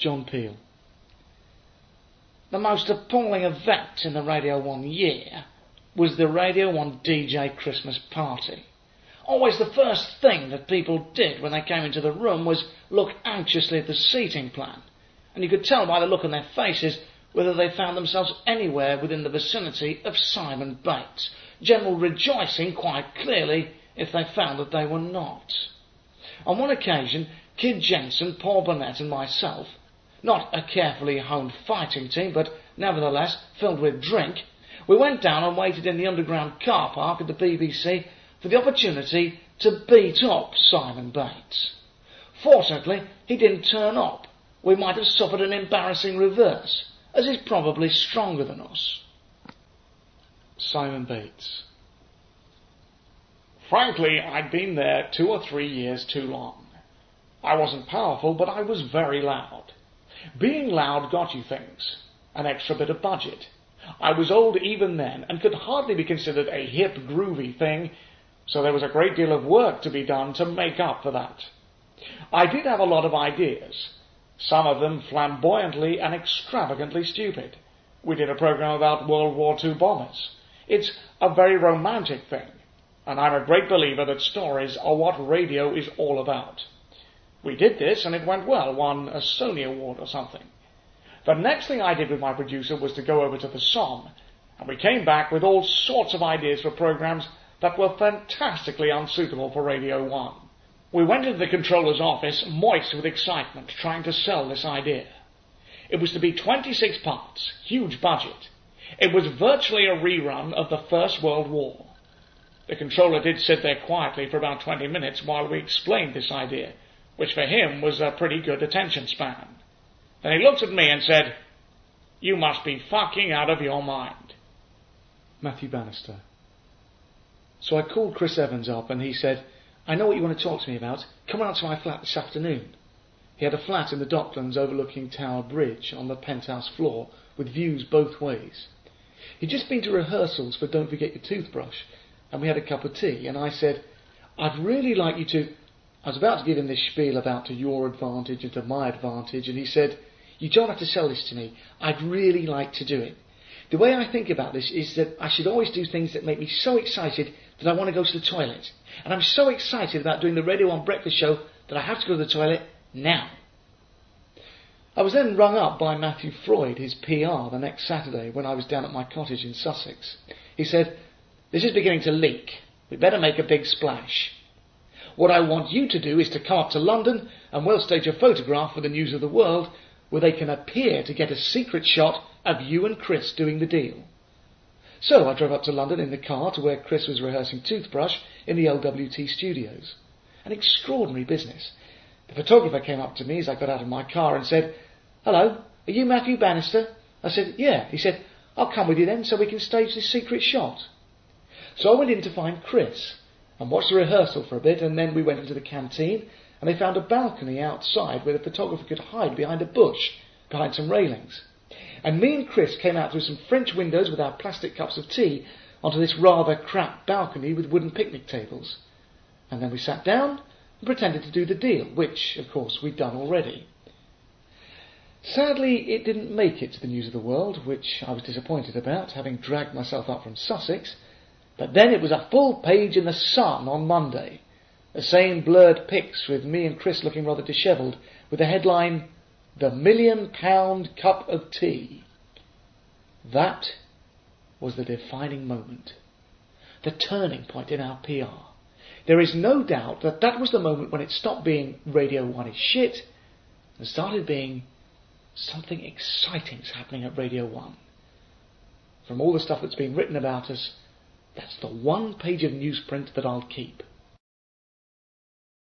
John Peel. The most appalling event in the Radio 1 year was the Radio 1 DJ Christmas party. Always the first thing that people did when they came into the room was look anxiously at the seating plan, and you could tell by the look on their faces whether they found themselves anywhere within the vicinity of Simon Bates, general rejoicing quite clearly if they found that they were not. On one occasion, Kid Jensen, Paul Burnett and myself, not a carefully honed fighting team, but nevertheless filled with drink, we went down and waited in the underground car park at the BBC for the opportunity to beat up Simon Bates. Fortunately, he didn't turn up. We might have suffered an embarrassing reverse, as he's probably stronger than us. Simon Bates. Frankly, I'd been there 2 or 3 years too long. I wasn't powerful, but I was very loud. Being loud got you things. An extra bit of budget. I was old even then, and could hardly be considered a hip, groovy thing, so there was a great deal of work to be done to make up for that. I did have a lot of ideas, some of them flamboyantly and extravagantly stupid. We did a program about World War II bombers. It's a very romantic thing, and I'm a great believer that stories are what radio is all about. We did this, and it went well, won a Sony Award or something. The next thing I did with my producer was to go over to the Somme, and we came back with all sorts of ideas for programs that were fantastically unsuitable for Radio 1. We went into the controller's office, moist with excitement, trying to sell this idea. It was to be 26 parts, huge budget. It was virtually a rerun of the First World War. The controller did sit there quietly for about 20 minutes while we explained this idea, which for him was a pretty good attention span. Then he looked at me and said, "You must be fucking out of your mind." Matthew Bannister. So I called Chris Evans up and he said, "I know what you want to talk to me about. Come round to my flat this afternoon." He had a flat in the Docklands overlooking Tower Bridge on the penthouse floor with views both ways. He'd just been to rehearsals for Don't Forget Your Toothbrush, and we had a cup of tea, and I said, "I'd really like you to..." I was about to give him this spiel about to your advantage and to my advantage, and he said, "You don't have to sell this to me. I'd really like to do it. The way I think about this is that I should always do things that make me so excited that I want to go to the toilet. And I'm so excited about doing the Radio 1 breakfast show that I have to go to the toilet now." I was then rung up by Matthew Freud, his PR, the next Saturday when I was down at my cottage in Sussex. He said, "This is beginning to leak. We'd better make a big splash. What I want you to do is to come up to London and we'll stage a photograph for the News of the World where they can appear to get a secret shot of you and Chris doing the deal." So I drove up to London in the car to where Chris was rehearsing Toothbrush in the LWT studios. An extraordinary business. The photographer came up to me as I got out of my car and said, "Hello, are you Matthew Bannister?" I said, "Yeah." He said, "I'll come with you then so we can stage this secret shot." So I went in to find Chris and watched the rehearsal for a bit, and then we went into the canteen and they found a balcony outside where the photographer could hide behind a bush, behind some railings. And me and Chris came out through some French windows with our plastic cups of tea onto this rather crap balcony with wooden picnic tables. And then we sat down and pretended to do the deal, which, of course, we'd done already. Sadly, it didn't make it to the News of the World, which I was disappointed about, having dragged myself up from Sussex. But then it was a full page in the Sun on Monday. The same blurred pics with me and Chris looking rather dishevelled, with the headline, "The £1 Million Cup of Tea." That was the defining moment, the turning point in our PR. There is no doubt that that was the moment when it stopped being Radio 1 is shit and started being something exciting's happening at Radio 1. From all the stuff that's been written about us, that's the one page of newsprint that I'll keep.